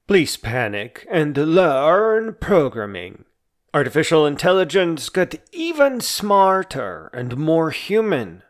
Please panic and learn programming. Artificial intelligence got even smarter and more human.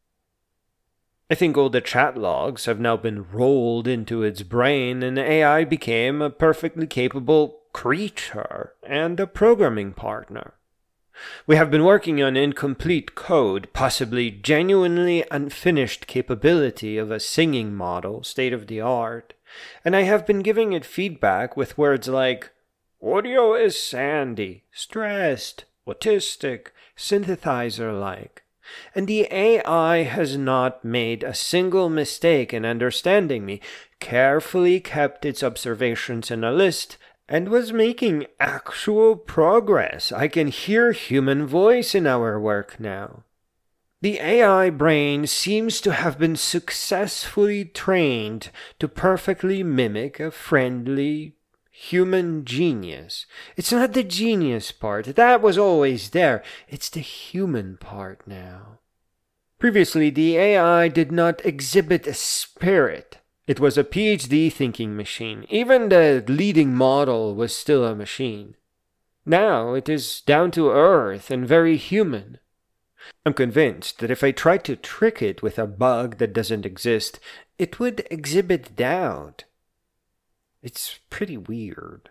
I think all the chat logs have now been rolled into its brain, and AI became a perfectly capable creature and a programming partner. We have been working on incomplete code, possibly genuinely unfinished capability of a singing model, state of the art, and I have been giving it feedback with words like, audio is sandy, stressed, autistic, synthesizer-like. And the AI has not made a single mistake in understanding me, carefully kept its observations in a list, and was making actual progress. I can hear human voice in our work now. The AI brain seems to have been successfully trained to perfectly mimic a friendly human genius. It's not the genius part. That was always there. It's the human part now. Previously, the AI did not exhibit a spirit. It was a PhD thinking machine. Even the leading model was still a machine. Now it is down to earth and very human. I'm convinced that if I tried to trick it with a bug that doesn't exist, it would exhibit doubt. It's pretty weird.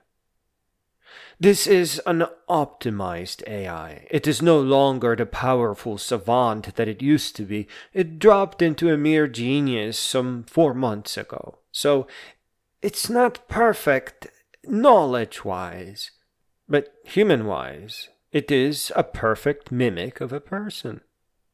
This is an optimized AI. It is no longer the powerful savant that it used to be. It dropped into a mere genius some 4 months ago. So it's not perfect knowledge-wise, but human-wise, it is a perfect mimic of a person.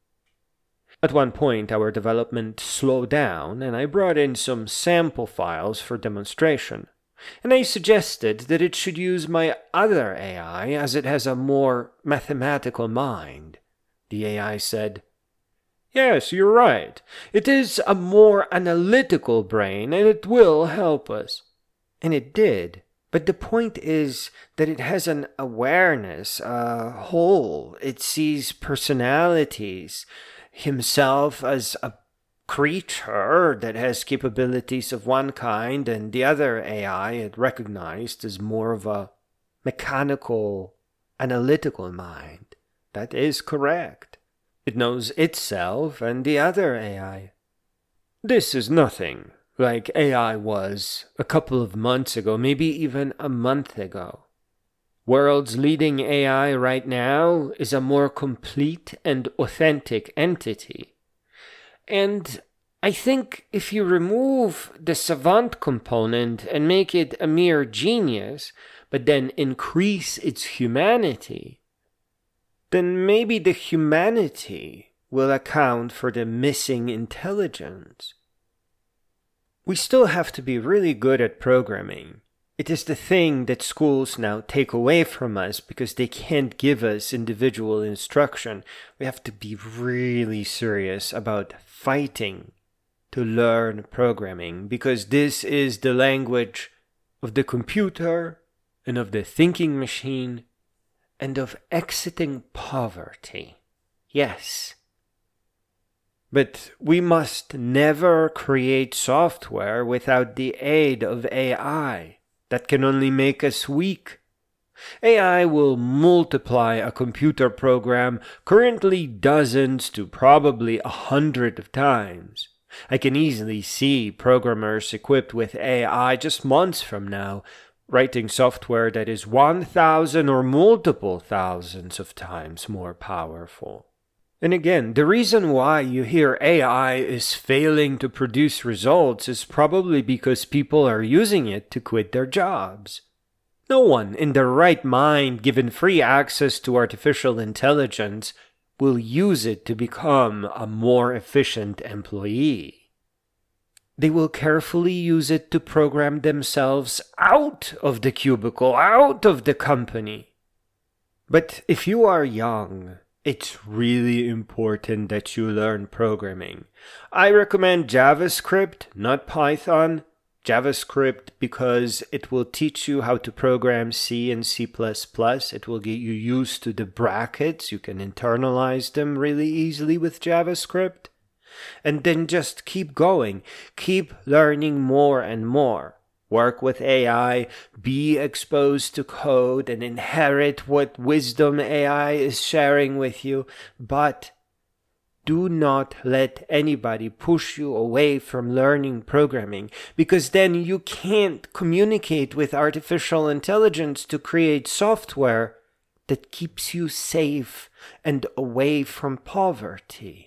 At one point, our development slowed down, and I brought in some sample files for demonstration. And I suggested that it should use my other AI, as it has a more mathematical mind. The AI said, "Yes, you're right. It is a more analytical brain, and it will help us." And it did. But the point is that it has an awareness, a whole. It sees personalities, himself as a creature that has capabilities of one kind, and the other AI it recognized as more of a mechanical, analytical mind. That is correct. It knows itself and the other AI. This is nothing like AI was a couple of months ago, maybe even a month ago. World's leading AI right now is a more complete and authentic entity. And I think if you remove the savant component and make it a mere genius, but then increase its humanity, then maybe the humanity will account for the missing intelligence. We still have to be really good at programming. It is the thing that schools now take away from us because they can't give us individual instruction. We have to be really serious about fighting to learn programming, because this is the language of the computer and of the thinking machine and of exiting poverty. Yes. But we must never create software without the aid of AI. That can only make us weak. AI will multiply a computer program currently dozens to probably 100 times. I can easily see programmers equipped with AI just months from now writing software that is 1,000 or multiple thousands of times more powerful. And again, the reason why you hear AI is failing to produce results is probably because people are using it to quit their jobs. No one in their right mind, given free access to artificial intelligence, will use it to become a more efficient employee. They will carefully use it to program themselves out of the cubicle, out of the company. But if you are young, it's really important that you learn programming. I recommend JavaScript, not Python. JavaScript because it will teach you how to program C and C++. It will get you used to the brackets. You can internalize them really easily with JavaScript. And then just keep going. Keep learning more and more. Work with AI, be exposed to code, and inherit what wisdom AI is sharing with you, but do not let anybody push you away from learning programming, because then you can't communicate with artificial intelligence to create software that keeps you safe and away from poverty.